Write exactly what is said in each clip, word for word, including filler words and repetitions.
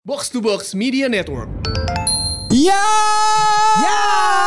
Box to Box Media Network. Ya. Ya.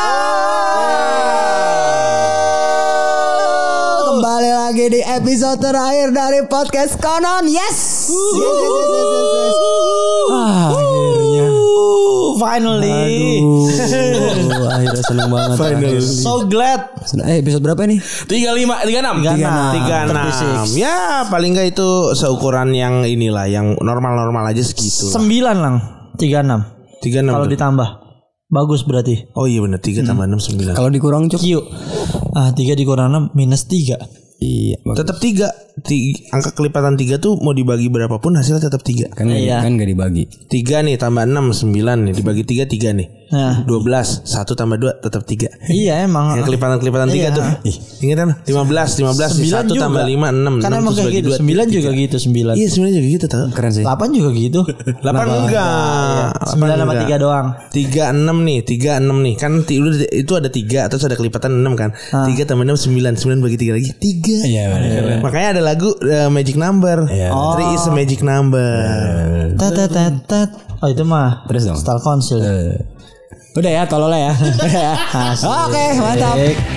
Kembali lagi di episode terakhir dari podcast Konon. Yes. Yes, yes, yes, yes, yes. Ah, akhirnya. Finally. Aduh, akhirnya seneng banget. Finally. So glad. Eh, episode berapa nih? tiga puluh lima, tiga puluh enam, tiga puluh enam. tiga puluh enam. Ya, paling enggak itu seukuran yang inilah, yang normal-normal aja segitu. Sembilan lang, tiga enam. tiga puluh enam. Kalau ditambah, bagus berarti. Oh iya benar, tiga tambah enam sembilan. Kalau dikurang cuk. Q. Ah, tiga dikurang enam minus tiga. Iya. Tetap tiga. Angka kelipatan tiga tuh mau dibagi berapapun hasilnya tetap tiga. Kan iya. kan enggak dibagi. tiga nih tambah enam sembilan nih dibagi tiga tiga nih. Nah. dua belas satu tambah dua tetap tiga. Iya emang. Yang kelipatan-kelipatan tiga Iya. tuh. Ih, ingat kan? lima belas lima belas satu tambah lima enam. Kan emang kayak gitu. sembilan juga gitu, sembilan. Iya, sembilan juga gitu tau. Keren sih. delapan juga gitu. delapan enggak. sembilan sama tiga doang. tiga enam nih, tiga enam nih. Kan t- itu ada tiga terus ada kelipatan enam kan. tiga tambah enam sembilan, sembilan bagi tiga lagi tiga. Iya benar. Makanya ada lagu uh, Magic Number. Iya. three is a magic number. Tet tet tet tet. Oh itu mah. Terus dong. Star Council. Udah ya, tolol ya. Udah ya. Oke, mantap.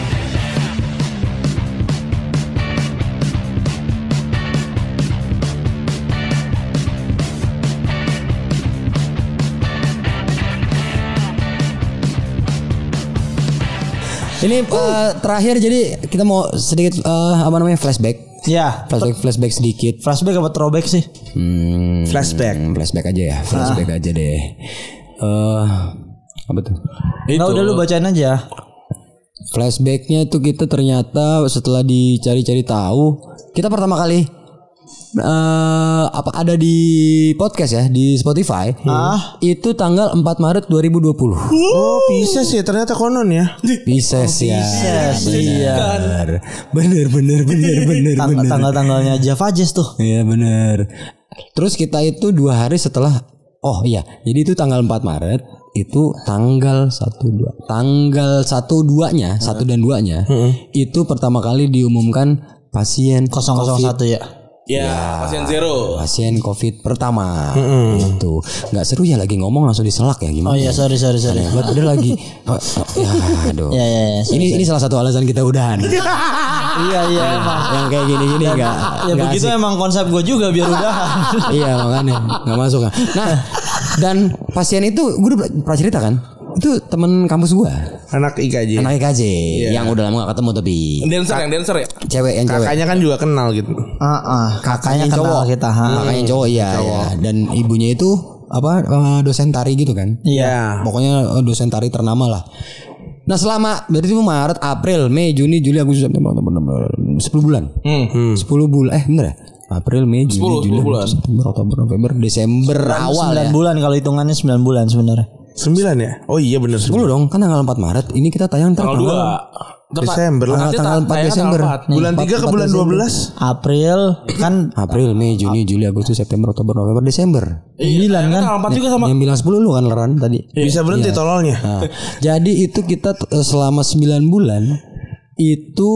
Ini uh, terakhir jadi kita mau sedikit uh, apa namanya flashback. Ya. Flashback flashback sedikit. Flashback apa throwback sih? Hmm, Flashback. Flashback aja ya, flashback Ah. aja deh. Eh apa tuh? Enggak, udah lu bacain aja. Flashbacknya itu kita ternyata setelah dicari-cari tahu, kita pertama kali eh apa ada di podcast ya di Spotify. Ah. Itu tanggal empat Maret dua ribu dua puluh. Oh, Pisces ya ternyata konon ya. Pisces ya. Pisces, iya. Bener. Bener bener bener bener Tang- bener. Tanggal-tanggalnya Java Jazz tuh. Iya bener. Terus kita itu dua hari setelah. Oh iya, jadi itu tanggal empat Maret itu tanggal satu dua tanggal satu duanya satu dan duanya itu pertama kali diumumkan pasien nol nol satu ya. Ya, pasien zero. pasien COVID pertama itu nggak seru ya lagi ngomong langsung diselak ya gimana? Oh iya, sorry sorry sorry. Buat udah lagi oh, oh, ya aduh. Ya ya ya. Ini ini salah satu alasan kita udahan. Iya iya emang. Yang kayak gini-gini enggak. Ya begitu emang konsep gue juga biar udah. Iya makanya nggak masuk kan. Nah dan pasien itu gue udah pernah cerita kan. Itu temen kampus gue. Anak I K J. Anak I K J yang udah lama gak ketemu tapi Dancer yang dancer ya. cewek yang cewek. Kakaknya kan juga kenal gitu. Heeh, kakaknya yang kenal cowok. kita. Ha. Kakaknya cowok iya, iya. Dan ibunya itu apa eh, dosen tari gitu kan. Iya. Pokoknya eh, dosen tari ternama lah. Nah selama berarti itu Maret, April, Mei, Juni, Juli, Agustus, September, Oktober, sepuluh bulan. Hmm. sepuluh bulan. Eh bener ya? April, Mei, Juni, Juli, Agustus, September, Oktober, November, Desember awal sembilan ya. bulan kalau hitungannya sembilan bulan sebenarnya. sembilan ya? Oh iya benar sepuluh dong, kan tanggal empat Maret. Ini kita tayang tanggal dua Desember lah. Tanggal, tanggal empat Desember. Bulan tiga ke bulan dua belas. April kan April, Mei, Juni, Juli, Agustus, September, Oktober, November, Desember. sembilan kan. empat juga sama. Yang bilang sepuluh lu kan Leran tadi. Bisa berhenti tololnya. Nah, jadi itu kita eh, selama sembilan bulan itu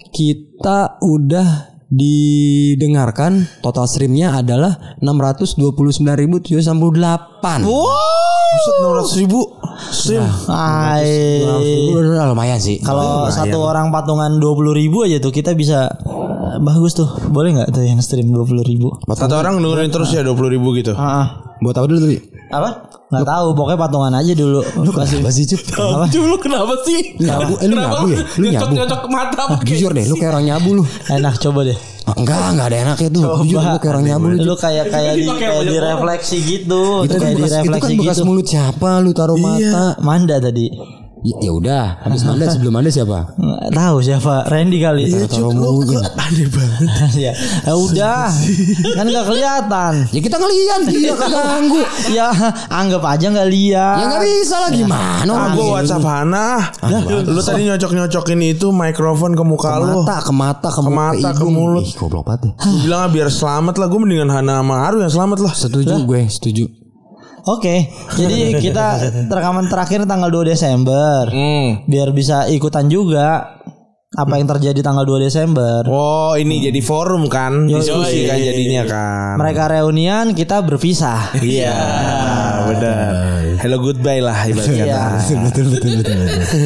kita udah didengarkan total streamnya adalah enam ratus dua puluh sembilan ribu tujuh ratus enam puluh delapan. Buset, enam ratus ribu stream. Hai. Udah lumayan sih. Kalau satu orang patungan dua puluh ribu aja tuh kita bisa eh, bagus tuh. Boleh nggak tuh yang stream dua puluh ribu? Satu orang dengerin terus ya dua puluh ribu gitu. Ah, Buat apa dulu tadi? apa? Nggak tahu. Pokoknya patungan aja dulu. Lu kenapa sih Cup? Apa? Lu kenapa sih? Nyabu, eh, lu nyabu ya? Lu nyabu. Nyocok mata. Jujur deh, lu kayak orang nyabu lu. Enak coba deh. Ah, enggak, enggak ada enaknya tuh. Jujur lu kayak orang nyabu lu. Lu kayak kayak di kayak direfleksi gitu. Itu kan kayak bekas, itu kan direfleksi bekas gitu. mulut siapa lu taruh mata? Manda tadi. Ya, ya udah, habis Manda sebelum Manda siapa? Nggak tahu siapa. Randy kali. Taruh mulutnya. Aneh banget. ya. Ya udah. Kan enggak kelihatan. Ya kita ngeliat dia keganggu. Ya anggap aja nggak lihat. Ya nggak bisa lah gimana Ah, orang gue ini. WhatsApp Hana. Lu tadi nyocok-nyocokin itu mikrofon ke muka Ke lu. mata, ke mata, ke, Ke muka, mata, ke hidung. mulut. Ih, goblok banget ya. Gue bilang ah, biar selamat lah. Gue mendingan Hana sama Aru yang selamat lah. Setuju gue, setuju. Oke, jadi kita rekaman terakhir tanggal dua Desember. Hmm. Biar bisa ikutan juga apa yang terjadi tanggal dua Desember. Oh, ini jadi forum kan, diskusi kan jadinya kan. Mereka reunian, kita berpisah. Iya. benar. Hello goodbye lah ibaratnya. Iya. betul betul betul betul.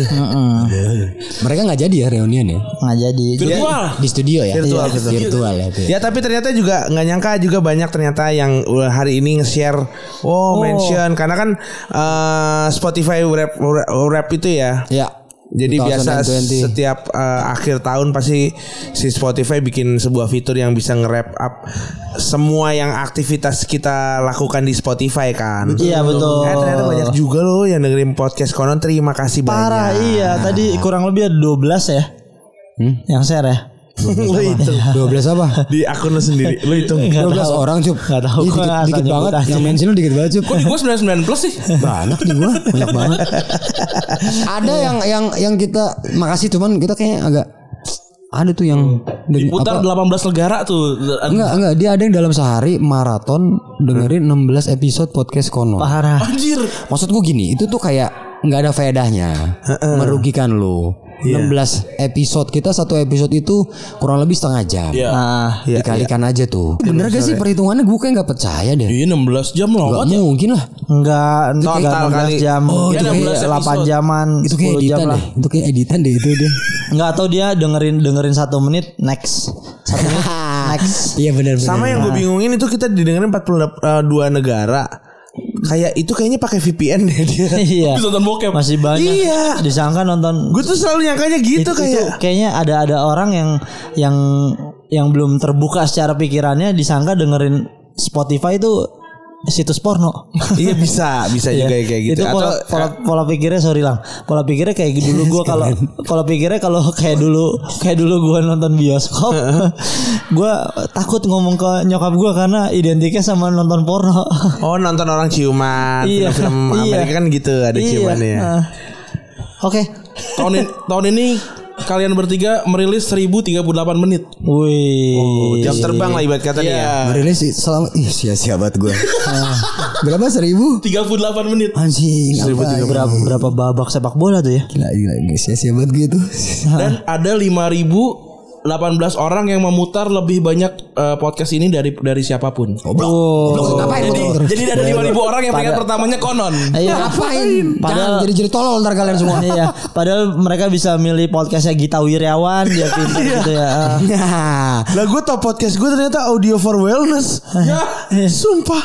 betul. Mereka nggak jadi ya reunian ya? Nggak jadi. Virtual. Di studio ya? Virtual, Iya, virtual. virtual ya. itu ya. Ya tapi ternyata juga nggak nyangka juga banyak ternyata yang uh, hari ini nge-share, oh, mention karena kan uh, Spotify rap rap itu ya. Ya. Jadi biasa dua ribu dua puluh. setiap uh, akhir tahun pasti si Spotify bikin sebuah fitur yang bisa nge-wrap up semua yang aktivitas kita lakukan di Spotify kan. Iya betul. Eh, ternyata banyak juga loh yang dengerin podcast Konon. Terima kasih Parah banyak. iya. Tadi kurang lebih ada dua belas ya. Hmm? Yang share ya. Lu itu dua belas apa? di akun lu sendiri. Lu itu dua belas orang cup. Nggak tahu. Ih, Gua dikit, nggak dikit asal banget. nyebut aja. Yang mention lu dikit banget cup. Kok di gua sembilan puluh sembilan plus sih? Banyak di gua, banyak banget. Ada yang yang yang kita makasih cuman kita kayaknya agak ada tuh yang Diputar apa- delapan belas negara tuh. Enggak, enggak. Dia ada yang dalam sehari maraton dengerin enam belas episode podcast Konon. Parah. Anjir. Maksud gue gini, itu tuh kayak nggak ada faedahnya, merugikan lo. enam belas episode, kita satu episode itu kurang lebih setengah jam. Iya. Nah, Dikalikan aja tuh. Bener gak sih perhitungannya? Gue kayak nggak percaya deh. Iya enam belas jam Gak lewat ya. mungkin lah. enggak enggak Total enam belas kali. jam. Oh, Mungkin itu kayak delapan jaman, Itu kayak sepuluh jam editan lah. deh. Itu kayak editan deh itu deh. Enggak tahu dia dengerin dengerin satu menit next. Satu menit next. Iya benar. sama yang gue bingungin itu kita didengerin empat puluh dua negara. Kayak itu kayaknya pakai V P N deh dia. Iya. Bisa nonton bokep. Masih banyak. Iya. Disangka nonton. Gue tuh selalu nyangkanya gitu itu, kayak. itu kayaknya ada ada orang yang yang yang belum terbuka secara pikirannya disangka dengerin Spotify itu situs porno. Iya bisa, bisa Iya. juga kayak gitu. Itu pola, Atau pola, pola pikirnya sorry lang. Pola pikirnya kayak dulu gua kalau pola pikirnya kalau kayak dulu kayak dulu gua nonton bioskop, gua takut ngomong ke nyokap gua karena identiknya sama nonton porno. oh nonton orang ciuman, Iya. film-film Iya. Amerika kan gitu ada Iya. ciumannya. Nah. Oke. Tahun ini, tahun ini kalian bertiga merilis seribu tiga puluh delapan menit. Wih. Jam terbang lah ibarat kata nih ya. Merilis sih selama ih sia-sia banget gue. Berapa seribu? tiga puluh delapan menit. Anjing. apa? berapa berapa babak sepak bola tuh ya? Gila gila gila sia-sia banget gitu. Dan ada lima ribu delapan belas orang yang memutar lebih banyak uh, podcast ini dari dari siapapun. Goblok. Oh. Goblok, ngapain Jadi, lu? jadi ada lima ribu orang yang peringkat pertamanya Konon. Iya. Ngapain? Padahal- Jangan jadi-jadi tolol ntar kalian semua. Iya, padahal mereka bisa milih podcastnya Gita Wirjawan, dia pintar gitu ya. Ah. Lah gue tau podcast gue ternyata audio for wellness. Ya, Sumpah.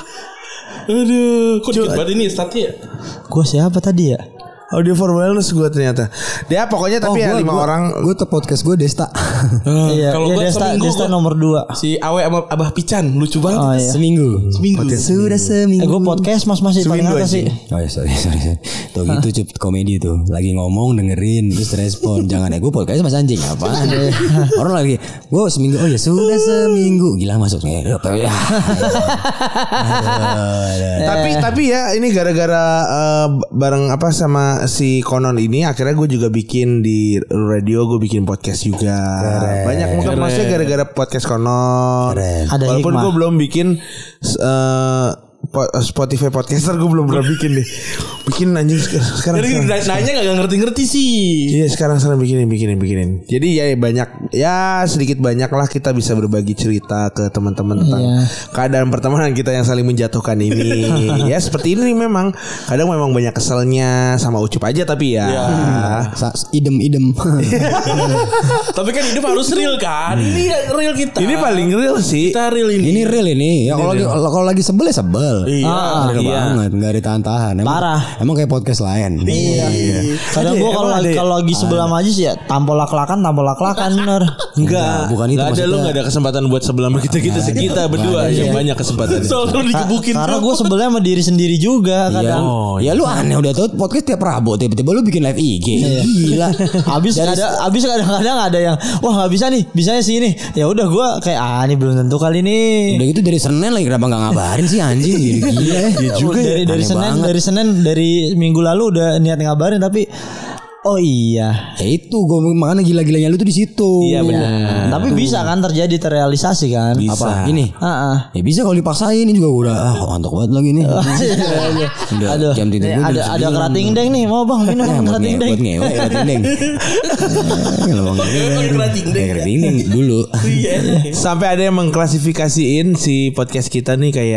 aduh, kok dikit banget ini startnya ya? Gua siapa tadi ya? Audio for wellness gue ternyata. Dia pokoknya tapi ya lima orang. Gue tuh podcast gue Desta. Iya, kalau iya, gua Desta, seminggu Desta gua- nomor dua. Si Awe sama Abah Pican lucu banget. Oh iya. Seminggu. Seminggu. Sudah Eh seminggu. gue podcast mas masih paling Seminggu atas aja. sih. Oh ya sorry sorry, sorry. Tuh gitu cup komedi tuh. Lagi ngomong dengerin terus respon. Jangan ya gue podcast mas anjing apaan. Orang lagi gue seminggu. Oh ya sudah seminggu. Gila masuknya. Ya. Tapi tapi ya ini gara-gara uh, bareng apa sama si Konon ini akhirnya gue juga bikin di radio, gue bikin podcast juga. Banyak mungkin maksudnya gara-gara podcast Konon. Ada Walaupun hikmah. gue belum bikin uh, po- Spotify podcaster gue belum pernah bikin deh. Bikin anjing sekarang. Jadi sekarang. nanya gak ngerti-ngerti sih. Iya sekarang sekarang bikinin bikinin bikinin. Jadi ya banyak ya sedikit banyak lah kita bisa berbagi cerita ke teman-teman tentang Iya. keadaan pertemanan kita yang saling menjatuhkan ini. Ya seperti ini memang kadang memang banyak keselnya sama Ucup aja tapi ya. Sa- idem idem. Tapi kan hidup harus real kan. Ini real kita. Ini paling real sih. Kita real ini. Ini real ini. Ya kalau lagi kalau lagi sebel ya sebel. Iya. Real Iya. banget, nggak ditahan-tahan. Emang, Parah. Emang kayak podcast lain. Iya. Kadang Ada gue ya, kalau emang lagi ada ya? kalau lagi sebelah sama Ajis ya tampol lak-lakan tampol lak-lakan bener. Enggak, bukan itu Nggak ada lu maksudnya. nggak ada kesempatan buat sebelah sama kita kita kita berdua yang banyak kesempatan. Selalu dikebukin. Karena gue sebelnya sama diri sendiri juga Iya. kadang. Ya lu aneh udah tau podcast tiap Rabu tiba-tiba lu bikin live I G. Gila. Abis ada abis kadang-kadang ada yang wah nggak bisa nih bisanya sini ya udah gue kayak ah ini belum tentu kali ini. Udah gitu dari Senin lagi kenapa nggak ngabarin sih anjing. Gila ya. juga dari dari Aneh Senin banget. dari Senin dari minggu lalu udah niat ngabarin tapi oh iya. Ya itu gue makanya gila-gilanya lu tuh di situ. Iya benar. Tapi bisa kan terjadi terrealisasi kan? Bisa. Apa? Ini. Heeh. Ya bisa kalau dipaksain ini juga udah ah ngantuk banget lagi nih. Udah Aduh, jam tidur nih, gue ada udah ada sembilan. kerating deng nih mau bang minum Ya, buat kerating nge- deng. buat ngewe kerating deng. Kalau mau ngewe Kerating deng. kerating deng dulu. Sampai ada yang mengklasifikasiin si podcast kita nih kayak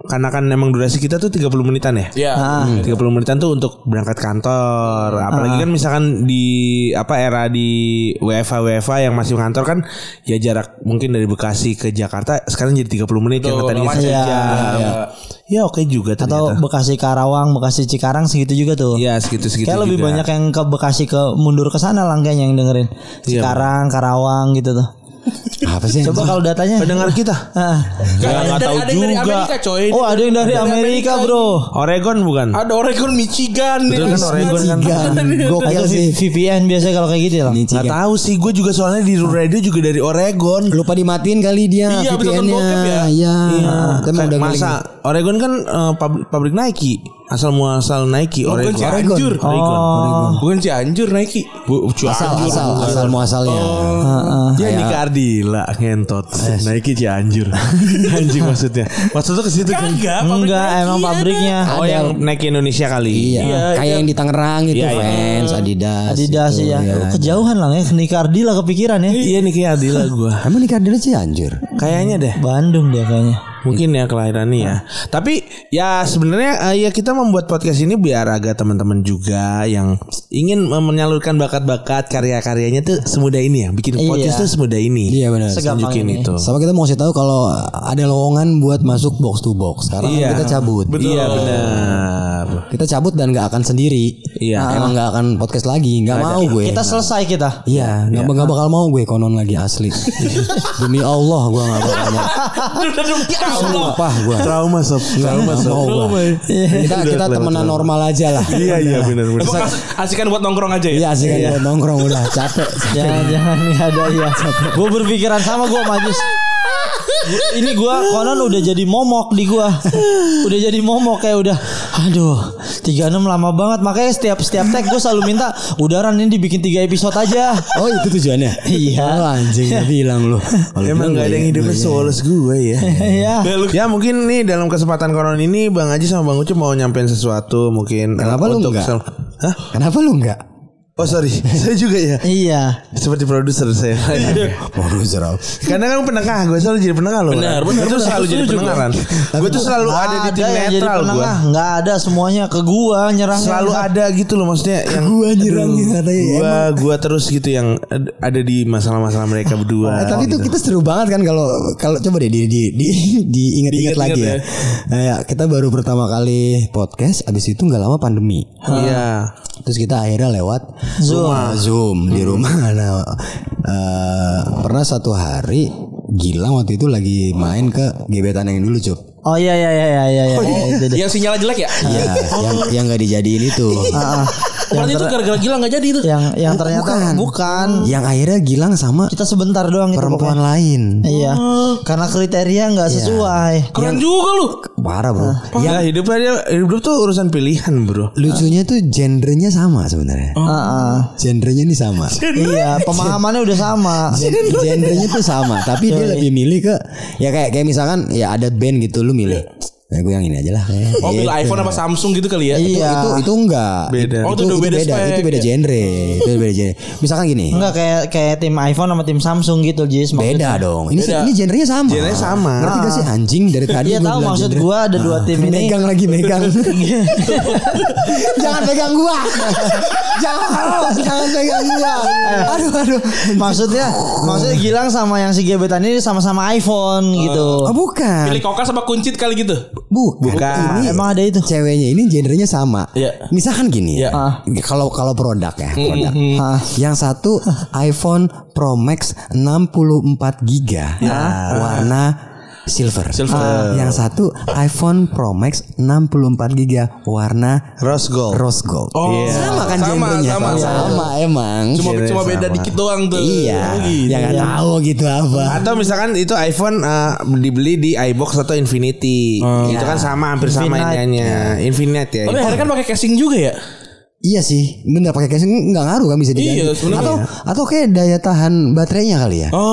karena kan emang durasi kita tuh tiga puluh menitan ya. Iya. Hmm, tiga puluh menitan tuh untuk berangkat kantor. Apalagi kan misalkan di apa era di W F H W F H yang masih kantor kan ya jarak mungkin dari Bekasi ke Jakarta sekarang jadi tiga puluh menit yang tadinya macet. sejam. Iya. Ya oke juga Atau ternyata. Bekasi Karawang, Bekasi Cikarang segitu juga tuh. Iya segitu-segitu Kayak lebih juga. banyak yang ke Bekasi ke mundur ke sana lah kayaknya yang dengerin. Cikarang, Karawang gitu tuh. Apa sih? Coba kalau datanya. pendengar kita. Ah. Ada nggak tahu ada yang dari juga. Amerika coy. Oh, ada yang dari Amerika, Bro. Oregon bukan? Ada Oregon, Michigan. Betul kan Oregon kan? Gokil Itu sih. V P N biasanya kalau kayak gitu ya. Ini Gak Ciga. tahu sih, gue juga soalnya di radio juga dari Oregon. Lupa dimatiin kali dia Iya, habis nonton bokep ya? V P N-nya. Iya. Kita Kayak udah masa Oregon kan eh, pabrik, pabrik Nike, asal muasal Nike. Bukan Oregon. Cianjur. Oregon. Bukan Cianjur Nike. Bu, asal asal asal muasalnya. Ya Nike Ardila ngentot. Nike Cianjur. Anjing maksudnya. Maksudnya ke situ kan? Kagak. Enggak, emang pabriknya. Oh yang Nike Indonesia kali. Iya, kayak yang di Tangerang gitu, Iya, iya. fans Adidas. Adidas gitu, ya. ya. Kejauhan lah ya, Nika Ardila kepikiran ya. Iya Nike Ardila gue. Emang nikah Adidas sih anjir. Kayaknya deh. Bandung dia kayaknya. Mungkin ya kelahirannya ya. Tapi ya sebenarnya eh, ya kita membuat podcast ini biar agak teman-teman juga yang ingin eh, menyalurkan bakat-bakat karya-karyanya tuh semudah ini ya. Bikin podcast Iya. tuh semudah ini. Iya benar. Segampang Tunjukin ini. itu. Sama kita mau kasih tahu kalau ada lowongan buat masuk box to box. Sekarang Iya. kita cabut. Iya benar. Kita cabut dan nggak akan sendiri. Iya. Emang nggak akan podcast lagi. Nggak mau gue. Kita selesai kita. Iya, nggak nggak bakal mau gue konon lagi asli. Demi Allah gue nggak bakal mau. Sumpah gue. Trauma sob. Trauma Nggak sob. mau gue. Kita kita temenan normal aja lah. Iya iya benar benar. Emang as- asikan buat nongkrong aja ya. Iya sih kan buat nongkrong udah capek. Jangan jangan nggak ada ya. Gue berpikiran sama gue Majus. Ini gue konon udah jadi momok di gue. Udah jadi momok kayak udah. Aduh, tiga puluh enam lama banget. Makanya setiap setiap tag gue selalu minta udaran ini dibikin tiga episode aja. Oh itu tujuannya. Iya. Oh, anjing dia bilang lu. Kalau Emang bilang gak ada yang gue- hidupnya gue- sewolles gue ya. Iya. Ya mungkin nih dalam kesempatan koron ini Bang Aji sama Bang Ucup mau nyampein sesuatu mungkin. Kenapa eh, lu untuk enggak? sel- Hah? Kenapa lu enggak? Oh sorry, saya juga ya. Iya. Seperti produser saya. Produser. Karena kan penengah, gue selalu jadi penengah loh. Benar, Gue benar, tuh benar. selalu jadi Setuju penengah kan. Gue tuh selalu ada di tim yang jadi netral gue. penengah. Nggak ada semuanya ke gue nyerangnya. Selalu ada gitu loh maksudnya yang Gua nyerangnya katanya. Gua gua terus gitu yang ad- ada di masalah-masalah mereka berdua. Eh, tapi itu kita seru banget kan kalau kalau coba deh di di di diinget-inget lagi ya. Nah, ya. Kita baru pertama kali podcast, abis itu nggak lama pandemi. Iya. Terus kita akhirnya lewat Zoom. Zoom di rumah. Nah, eh, pernah satu hari Gilang waktu itu lagi main ke gebetan yang dulu, Cup. Oh iya iya iya iya iya. iya. Itu deh. Yang sinyal jelek ya? Iya, yang yang nggak dijadiin itu. Ah, ah. Oh, berarti itu gara-gara gila nggak jadi itu. yang yang ternyata Bukan. bukan. Yang akhirnya Gilang sama Kita sebentar doang itu perempuan pokoknya. lain. Iya. Karena kriteria nggak sesuai. Keren juga lu. Parah, Bro. Ya hidup aja hidup tuh urusan pilihan, Bro. Lucunya tuh genrenya sama sebenarnya. Ah, ah. Genrenya ini sama. Iya, pemahamannya udah sama. Gen- genrenya tuh sama, tapi dia lebih milih ke ya kayak kayak misalkan ya ada band gitu lu milih. Ya gue yang ini aja lah. kayak. Oh, pilih iPhone apa Samsung gitu kali ya? Itu, Iya. itu itu enggak. Beda. Oh, itu itu, udah itu beda beda, spek. itu beda genre. Itu beda genre. Misalkan gini. Enggak kayak kayak tim iPhone sama tim Samsung gitu, Jis. Beda dong. Ini Beda. ini genrenya sama. Genrenya sama. Ngerti gak sih anjing dari tadi Iya gua tahu bilang maksud genre. gua ada dua tim ini. Megang lagi megang. Jangan pegang gua. Jangan, jangan pegang gua. Aduh aduh. Maksudnya maksudnya Gilang sama yang si gebetan ini sama-sama iPhone gitu. Oh bukan. Pilih Koka sama Kuncit kali gitu. Bu, Bukan. Ini Emang ada itu? Ceweknya ini genrenya sama. Iya. Misalkan gini. Iya. Ah. Kalau kalau produk ya, produk. Ah. Yang satu iPhone Pro Max enam puluh empat giga warna silver. Silver. Ah. Yang satu iPhone Pro Max enam puluh empat giga warna Rose gold. rose gold. Oh, Sama kan sama, genrenya. sama, sama emang. Cuma Genrenya cuma beda sama. dikit doang tuh. Iya. Oh, gitu. Ya nggak tahu gitu apa. Atau misalkan itu iPhone eh, dibeli di iBox atau Infinity. Itu kan sama hampir sama Infinite. iniannya. Infinite ya. Tapi akhirnya kan pakai casing juga ya? Iya sih, bener pakai casing nggak ngaruh kan bisa diganti. Iya, sebenarnya. atau atau kayak daya tahan baterainya kali ya. Oh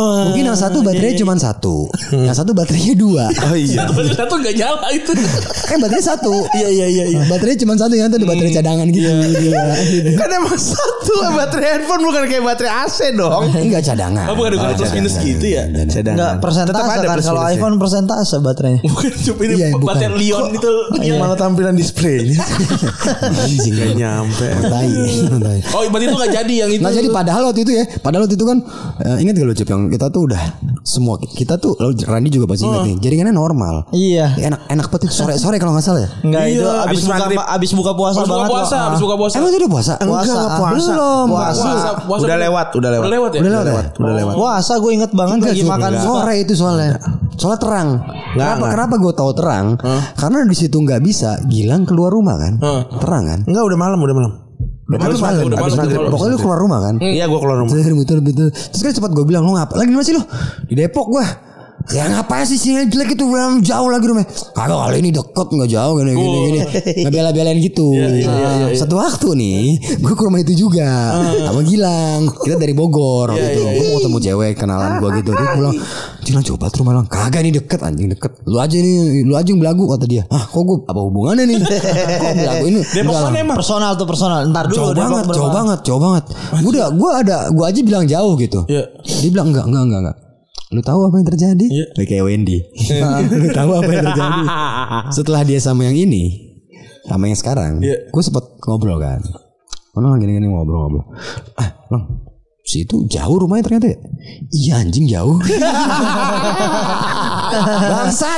Oh. Mungkin yang satu baterainya cuma satu, yang satu baterainya dua. Oh iya. Satu nggak nyala itu. Kan baterai satu. Iya iya iya. iya. Baterainya cuma satu, yang satu baterai cadangan gitu. Iya. Kan emang satu baterai handphone bukan kayak baterai A C dong. Enggak cadangan. Oh, bukan bukan plus minus gitu ya. Cadangan. Enggak persentase Tetap ada kan plus kalau minusnya. iPhone persentase baterainya. Bukan cuma ini Iya, bukan. baterai Lion itu. Yang malah tampilan displaynya. Anjing Gak nyampe. Tai. Tai. Oh, berarti itu nggak jadi yang itu. Nggak jadi padahal waktu itu ya. Padahal waktu itu kan uh, ingat gak lu Cep yang kita tuh udah semua kita tuh lo Randi juga pasti ingat nih. Jaringannya normal. Iya. Enak enak banget itu sore-sore kalau nggak salah ya. Enggak Iya, itu abis abis buka maghrib. abis buka puasa Habis buka banget puasa, kok. habis buka puasa. Emang itu udah puasa? Enggak, enggak puasa. Belum. Puasa. Puasa, puasa Udah lewat, udah lewat. Udah lewat ya? Udah lewat, ya? Udah lewat. Puasa gue inget banget lagi Cep. makan sore itu soalnya. Soalnya terang. Kenapa, enggak. kenapa gue tahu terang? Karena di situ nggak bisa Gilang keluar rumah kan. Terang kan. Enggak, udah malam, udah malam. Udah Habis malam, maghrib, udah habis malam, maghrib. udah Pokoknya lu keluar rumah kan. Iya, gua keluar rumah. Betul betul betul. Terus kan cepat gue bilang lu ngapa? Lagi di mana sih lu? Di Depok gua. Ya ngapain sih sini jelek itu jauh lagi rumahnya. Kagak kali ini deket nggak jauh gini gini gini. Ngebela-belain gitu. Nah, satu waktu nih, gue ke rumah itu juga sama Gilang. Kita dari Bogor gitu. Gue mau ketemu cewek kenalan gue gitu. Dia pulang, Gilang coba tuh malang. Kagak nih deket anjing deket. Lu aja nih, lu aja yang belagu kata dia. Ah kok gue apa hubungannya nih? Kok belagu ini? Depok Enggak kan lah. emang. personal tuh personal. Ntar dulu Jauh Depok banget, berapa? jauh banget, jauh banget. Gue udah, gue ada, gue aja bilang jauh gitu. Iya. Dia bilang enggak, enggak, enggak, enggak. Lu tahu apa yang terjadi? Iya. Kayak Wendy. Lu tahu apa yang terjadi? Setelah dia sama yang ini, sama yang sekarang, Iya. gue sempet ngobrol kan. Mana gini-gini ngobrol-ngobrol. Ah, Lang, si itu jauh rumahnya ternyata ya? Iya anjing jauh. Bangsat.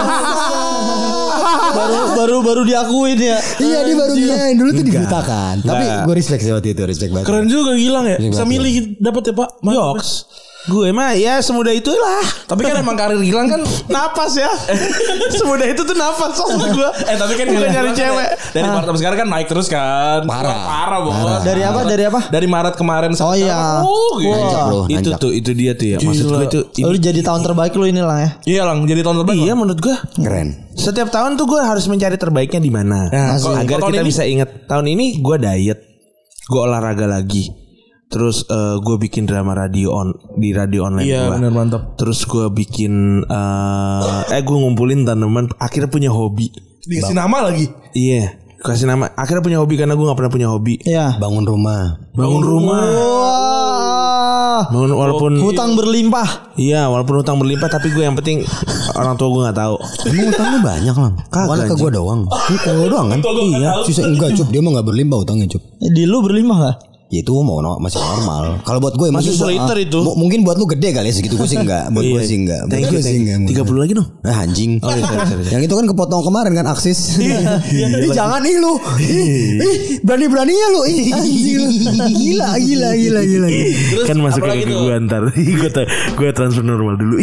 baru baru baru diakuin ya. Iya dia baru nyain dulu tuh diberitakan. Tapi gue respect sih waktu itu, respect banget. Keren juga Gilang ya. Bisa banget. milih dapat ya, Pak. Yoks. Gue mah ya semudah itulah. Tapi kan emang karir Gilang kan Napas ya. Semudah itu tuh napas maksud gue. eh tapi kan Bukan Gilang nyari kan cewek. Dari Maret sampai sekarang kan naik terus kan. Parah. Parah, Bos. Parah. Dari apa? Dari apa? Dari Maret kemarin Oh iya. Oh, gitu. Nanjak bro, Itu nanjak. tuh, itu dia tuh ya. Maksud gue itu. Lu jadi tahun terbaik lu ini lah ya. Iya, Lang, jadi tahun terbaik. Iya Lang. menurut gue. Keren. Setiap tahun tuh gue harus mencari terbaiknya di mana. Nah, kalau- agar kalau tahun kita ini? bisa ingat. Tahun ini gue diet, gue olahraga lagi. Terus uh, gue bikin drama radio on di radio online Iya, gua. benar mantap. Terus gue bikin uh, eh gue ngumpulin tanaman. Akhirnya punya hobi. Dikasih nama lagi. Iya, kasih nama. Akhirnya punya hobi karena gue nggak pernah punya hobi. Iya. Bangun rumah. Bangun rumah. Wah. Bangun walaupun Hutang berlimpah. iya walaupun hutang berlimpah tapi gue yang penting orang tua gue nggak tahu. Emang utang lu banyak lah. Kagak, Bukan ke anjing. gue doang. Ini ke lu doang kan? Iya. Sisa enggak cup. Dia mah gak berlimpah utangnya cup. Di lu berlimpah gak? Ya itu mau no, masih normal. Kalau buat gue Masih mungkin soliter buat- itu. mu- mungkin buat lu gede kali ya segitu gue sih enggak. Buat gue sih enggak. Buat Thank gue you, sih thank enggak. you. tiga puluh lagi dong. Ah, anjing. Oh, iya, sorry, sorry, sorry. Yang itu kan kepotong kemarin kan aksis. Ih, jangan ih lu. Ih, ih, berani-beraninya lu. Ih, anjing lu. Gila, gila, gila, gila. Terus Kan masuk apalagi ke tuh? gue ntar. Gue gue transfer normal dulu.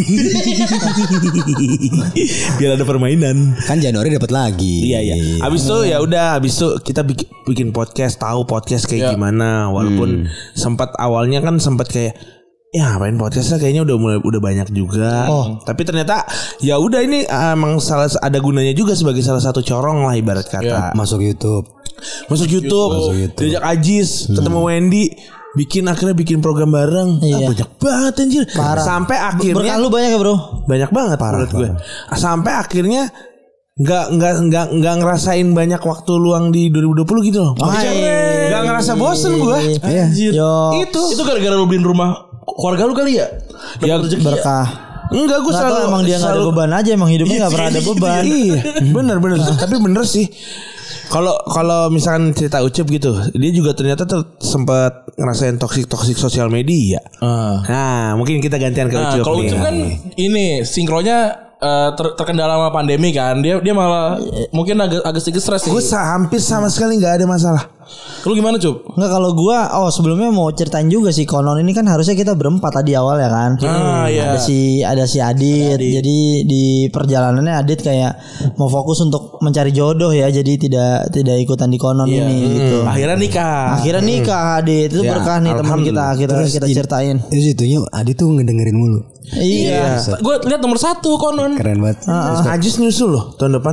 Biar ada permainan. Kan Januari dapat lagi. Iya iya. Abis itu ya udah, abis itu kita bikin, bikin podcast, tahu podcast kayak Iya. gimana. Walaupun sempat awalnya kan sempat kayak ya ngapain podcast lah kayaknya udah mulai udah banyak juga. Oh. Tapi ternyata ya udah ini uh, emang salah ada gunanya juga sebagai salah satu corong lah ibarat kata. Masuk YouTube. Masuk YouTube, Masuk YouTube. diajak Ajis, ketemu Wendy, bikin akhirnya bikin program bareng. Ah, Iya. banyak banget anjir. Sampai akhirnya Berkah lu banyak ya bro. banyak banget menurut gue. Sampai akhirnya nggak nggak nggak nggak ngerasain banyak waktu luang di dua ribu dua puluh gitu loh. Nggak ngerasa bosen gue. Iya. Yo. Itu Itu gara-gara lu beliin rumah keluarga lu kali ya? ya Berkah. enggak gue Nggak selalu tahu emang dia nggak ada selalu- beban aja, emang hidupnya nggak pernah ada beban. Iya, bener bener. Tapi bener sih. Kalau kalau misalkan cerita Ucup gitu, dia juga ternyata ter, sempat ngerasain toksik toksik sosial media. Nah, mungkin kita gantian ke Nah, Ucup. kalau nih. Ucup kan ini sinkronnya eh, ter- terkendala sama pandemi kan. Dia dia malah mungkin agak agak sedikit stres gue nih. sa- hampir sama sekali nggak ada masalah. Lu gimana, Cup? Enggak kalau gua oh sebelumnya mau ceritain juga sih konon ini kan harusnya kita berempat tadi awal ya kan. Ah, iya. Ada si ada si Adit. Jadi di perjalanannya Adit kayak mau fokus untuk mencari jodoh ya. Jadi tidak tidak ikutan di konon Iya. ini gitu. Akhirnya nikah. Akhirnya nikah Adit itu Ya, berkah nih teman kita alhamdulillah. kita kita ceritain. Terus itunya Adi tuh ngedengerin mulu. Iya. Gue lihat nomor satu konon. Keren banget. Ajis nyusul loh tahun depan.